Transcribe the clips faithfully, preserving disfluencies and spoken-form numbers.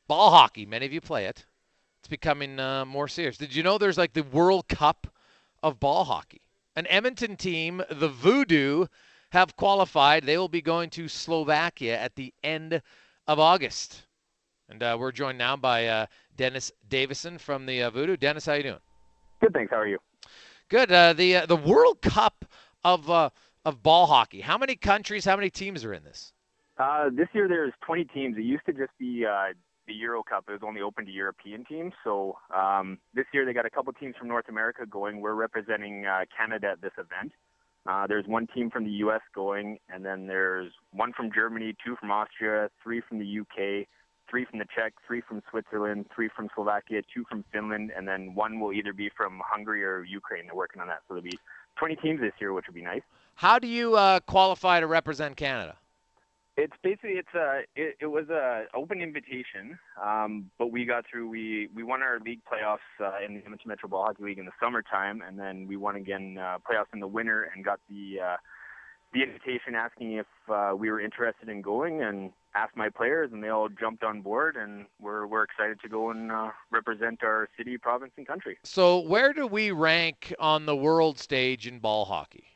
ball hockey. Many of you play it. It's becoming uh, more serious. Did you know there's like the World Cup of ball hockey? An Edmonton team, the Voodoo, have qualified. They will be going to Slovakia at the end of August. And uh, we're joined now by uh, Dennis Davison from the uh, Voodoo. Dennis, how you doing? Good, thanks. How are you? Good. Uh, the uh, the World Cup of uh, of ball hockey. How many countries? How many teams are in this? Uh, this year there's twenty teams. It used to just be uh, the Euro Cup. It was only open to European teams. So um, this year they got a couple teams from North America going. We're representing uh, Canada at this event. Uh, there's one team from the U S going, and then there's one from Germany, two from Austria, three from the U K, three from the Czech, three from Switzerland, three from Slovakia, two from Finland, and then one will either be from Hungary or Ukraine. They're working on that. So there'll be twenty teams this year, which would be nice. How do you uh, qualify to represent Canada? It's basically it's a it, it was a open invitation, um, but we got through. We we won our league playoffs uh, in the Edmonton Metro Ball Hockey League in the summertime, and then we won again uh, playoffs in the winter and got the uh, the invitation asking if uh, we were interested in going, and asked my players, and they all jumped on board, and we're we're excited to go and uh, represent our city, province, and country. So where do we rank on the world stage in ball hockey?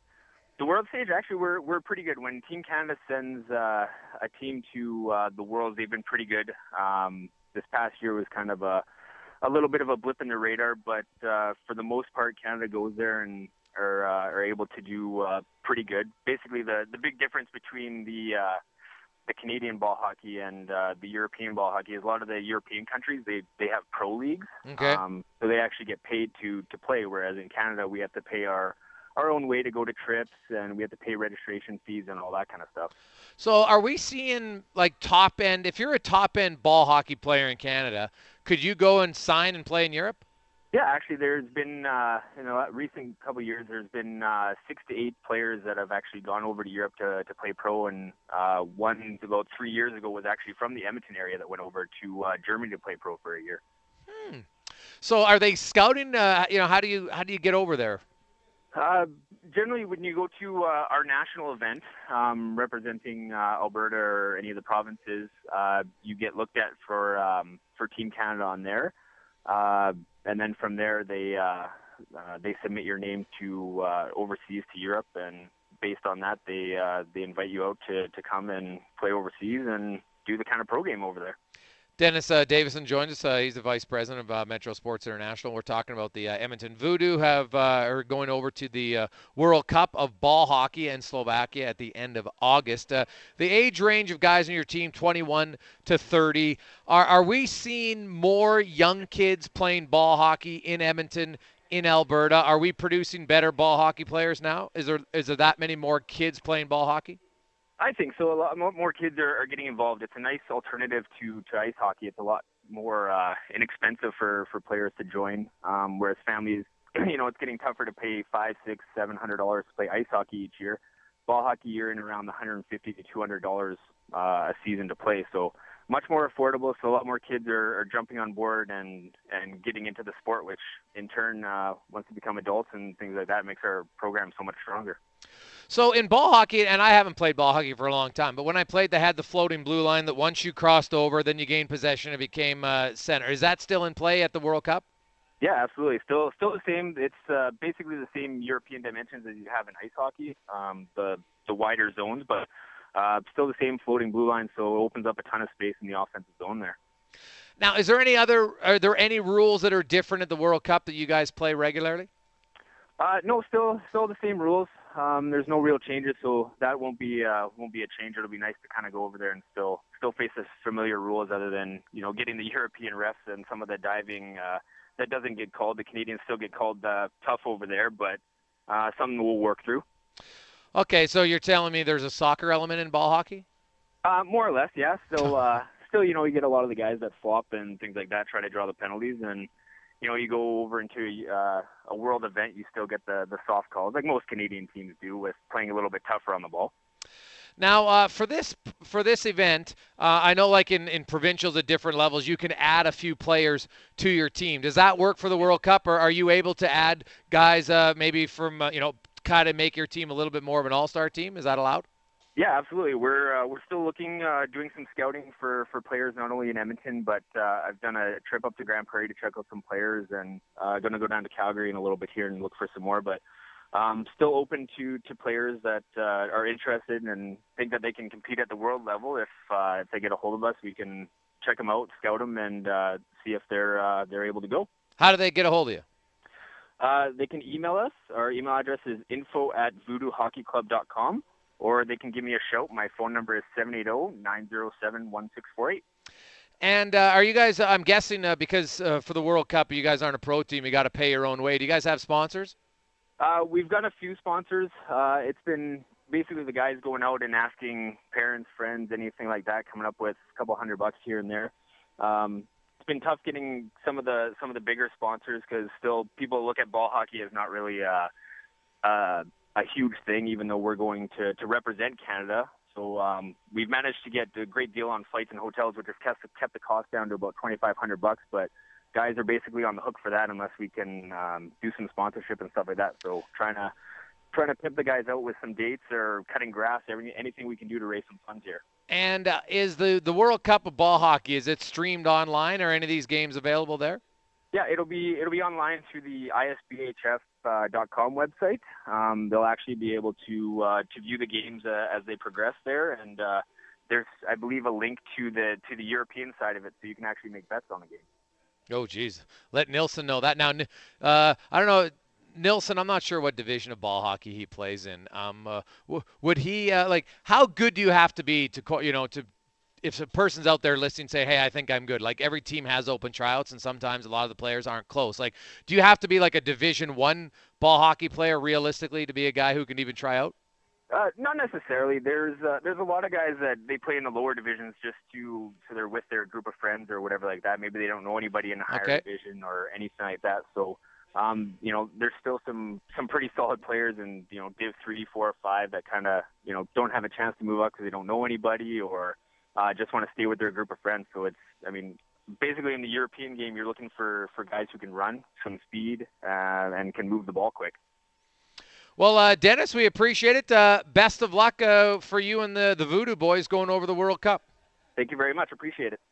The world stage, actually, we're we're pretty good. When Team Canada sends uh, a team to uh, the Worlds, they've been pretty good. Um, this past year was kind of a a little bit of a blip in the radar, but uh, for the most part, Canada goes there and are uh, are able to do uh, pretty good. Basically, the the big difference between the uh, the Canadian ball hockey and uh, the European ball hockey is a lot of the European countries they they have pro leagues, Okay. um, so they actually get paid to to play. Whereas in Canada, we have to pay our our own way to go to trips, and we have to pay registration fees and all that kind of stuff. So are we seeing like top end? If you're a top end ball hockey player in Canada, could you go and sign and play in Europe? Yeah, actually, there's been uh, in the recent couple of years, there's been uh, six to eight players that have actually gone over to Europe to to play pro, and uh, one about three years ago was actually from the Edmonton area that went over to uh, Germany to play pro for a year. Hmm. So are they scouting? Uh, you know, how do you how do you get over there? Uh, generally, when you go to uh, our national event um, representing uh, Alberta or any of the provinces, uh, you get looked at for um, for Team Canada on there, uh, and then from there they uh, uh, they submit your name to uh, overseas to Europe, and based on that, they uh, they invite you out to to come and play overseas and do the kind of pro game over there. Dennis uh, Davison joins us. Uh, he's the vice president of uh, Metro Sports International. We're talking about the uh, Edmonton Voodoo have uh, are going over to the uh, World Cup of ball hockey in Slovakia at the end of August. Uh, the age range of guys in your team, twenty-one to thirty. Are are we seeing more young kids playing ball hockey in Edmonton? In Alberta, are we producing better ball hockey players now? Is there is there that many more kids playing ball hockey? I think so. A lot more kids are, are getting involved. It's a nice alternative to, to ice hockey. It's a lot more uh, inexpensive for, for players to join. Um, whereas families, you know, it's getting tougher to pay five, six, seven hundred dollars to play ice hockey each year. Ball hockey, you're in around the one hundred fifty to two hundred dollars uh, a season to play. So much more affordable. So a lot more kids are, are jumping on board and and getting into the sport, which in turn, uh, once they become adults and things like that, makes our program so much stronger. So in ball hockey, and I haven't played ball hockey for a long time, but when I played, they had the floating blue line that once you crossed over, then you gained possession and became uh, center. Is that still in play at the World Cup? Yeah, absolutely. Still, still the same. It's uh, basically the same European dimensions as you have in ice hockey. Um, the the wider zones, but uh, still the same floating blue line. So it opens up a ton of space in the offensive zone there. Now, is there any other? Are there any rules that are different at the World Cup that you guys play regularly? Uh, no, still, still the same rules. Um, there's no real changes, so that won't be uh, won't be a change. It'll be nice to kind of go over there and still still face the familiar rules, other than you know getting the European refs and some of the diving uh, that doesn't get called. The Canadians still get called uh, tough over there, but uh, something we'll work through. Okay, so you're telling me there's a soccer element in ball hockey? Uh, more or less, yeah. Still, uh, still, you know, you get a lot of the guys that flop and things like that, try to draw the penalties, and you know, you go over into uh, a world event, you still get the the soft calls, like most Canadian teams do, with playing a little bit tougher on the ball. Now, uh, for this for this event, uh, I know like in, in provincials at different levels, you can add a few players to your team. Does that work for the World Cup, or are you able to add guys uh, maybe from uh, you know kind of make your team a little bit more of an all-star team? Is that allowed? Yeah, absolutely. We're uh, we're still looking, uh, doing some scouting for, for players not only in Edmonton, but uh, I've done a trip up to Grand Prairie to check out some players, and uh, going to go down to Calgary in a little bit here and look for some more. But um, still open to, to players that uh, are interested and think that they can compete at the world level. If uh, if they get a hold of us, we can check them out, scout them, and uh, see if they're uh, they're able to go. How do they get a hold of you? Uh, they can email us. Our email address is info at voodoo hockey club dot com. Or they can give me a shout. My phone number is seven eight zero, nine zero seven, one six four eight. And uh, are you guys, I'm guessing uh, because uh, for the World Cup, you guys aren't a pro team, you got to pay your own way. Do you guys have sponsors? Uh, we've got a few sponsors. Uh, it's been basically the guys going out and asking parents, friends, anything like that, coming up with a couple hundred bucks here and there. Um, it's been tough getting some of the some of the bigger sponsors because still people look at ball hockey as not really uh, uh, a huge thing, even though we're going to, to represent Canada. So um, we've managed to get a great deal on flights and hotels, which has kept, kept the cost down to about twenty-five hundred bucks. But guys are basically on the hook for that unless we can um, do some sponsorship and stuff like that. So trying to trying to pimp the guys out with some dates or cutting grass, every, anything we can do to raise some funds here. And uh, is the, the World Cup of ball hockey, is it streamed online, or any of these games available there? Yeah, it'll be it'll be online through the I S B H F dot com website. Um, they'll actually be able to uh, to view the games uh, as they progress there, and uh, there's I believe a link to the to the European side of it, so you can actually make bets on the game. Oh, geez, let Nilsson know that. Now, uh, I don't know. Nilsson, I'm not sure what division of ball hockey he plays in. Um, uh, w- would he uh, like? How good do you have to be to, co- you know, to if a person's out there listening, say, hey, I think I'm good. Like every team has open tryouts, and sometimes a lot of the players aren't close. Like, do you have to be like a Division One ball hockey player realistically to be a guy who can even try out? Uh, not necessarily. There's uh, there's a lot of guys that they play in the lower divisions just to so they're with their group of friends or whatever like that. Maybe they don't know anybody in the higher Okay. division or anything like that. So, um, you know, there's still some some pretty solid players in you know Div three, four, or five that kind of you know don't have a chance to move up because they don't know anybody or uh, just want to stay with their group of friends. So it's I mean. Basically, in the European game, you're looking for, for guys who can run, some speed, uh, and can move the ball quick. Well, uh, Dennis, we appreciate it. Uh, best of luck uh, for you and the, the Voodoo boys going over the World Cup. Thank you very much. Appreciate it.